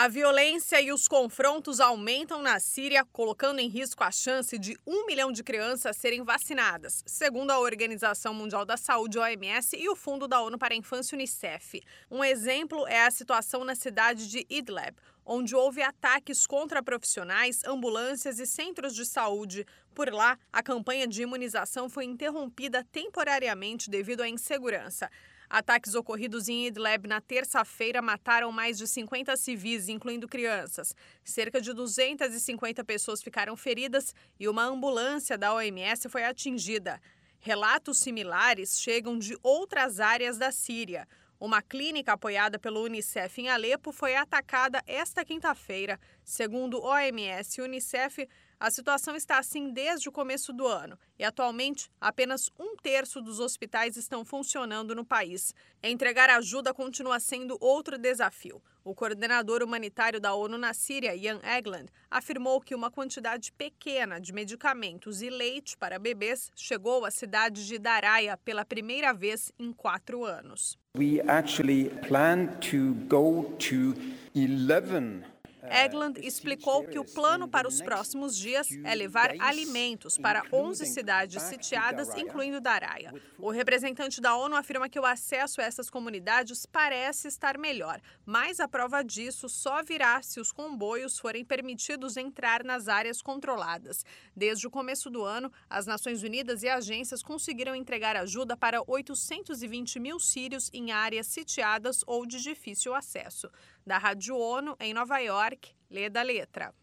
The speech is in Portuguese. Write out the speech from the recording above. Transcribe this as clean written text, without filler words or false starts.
A violência e os confrontos aumentam na Síria, colocando em risco a chance de 1 milhão de crianças serem vacinadas, segundo a Organização Mundial da Saúde, OMS, e o Fundo da ONU para a Infância, UNICEF. Um exemplo é a situação na cidade de Idlib, onde houve ataques contra profissionais, ambulâncias e centros de saúde. Por lá, a campanha de imunização foi interrompida temporariamente devido à insegurança. Ataques ocorridos em Idlib na terça-feira mataram mais de 50 civis, incluindo crianças. Cerca de 250 pessoas ficaram feridas e uma ambulância da OMS foi atingida. Relatos similares chegam de outras áreas da Síria. Uma clínica apoiada pelo UNICEF em Alepo foi atacada esta quinta-feira. Segundo OMS e UNICEF, a situação está assim desde o começo do ano e, atualmente, apenas 1/3 dos hospitais estão funcionando no país. Entregar ajuda continua sendo outro desafio. O coordenador humanitário da ONU na Síria, Jan Egeland, afirmou que uma quantidade pequena de medicamentos e leite para bebês chegou à cidade de Daraya pela primeira vez em 4 anos. We actually plan to go to 11 Egeland explicou que o plano para os próximos dias é levar alimentos para 11 cidades sitiadas, incluindo Daraya. O representante da ONU afirma que o acesso a essas comunidades parece estar melhor, mas a prova disso só virá se os comboios forem permitidos entrar nas áreas controladas. Desde o começo do ano, as Nações Unidas e agências conseguiram entregar ajuda para 820 mil sírios em áreas sitiadas ou de difícil acesso. Da Rádio ONU, em Nova York, Leda Letra.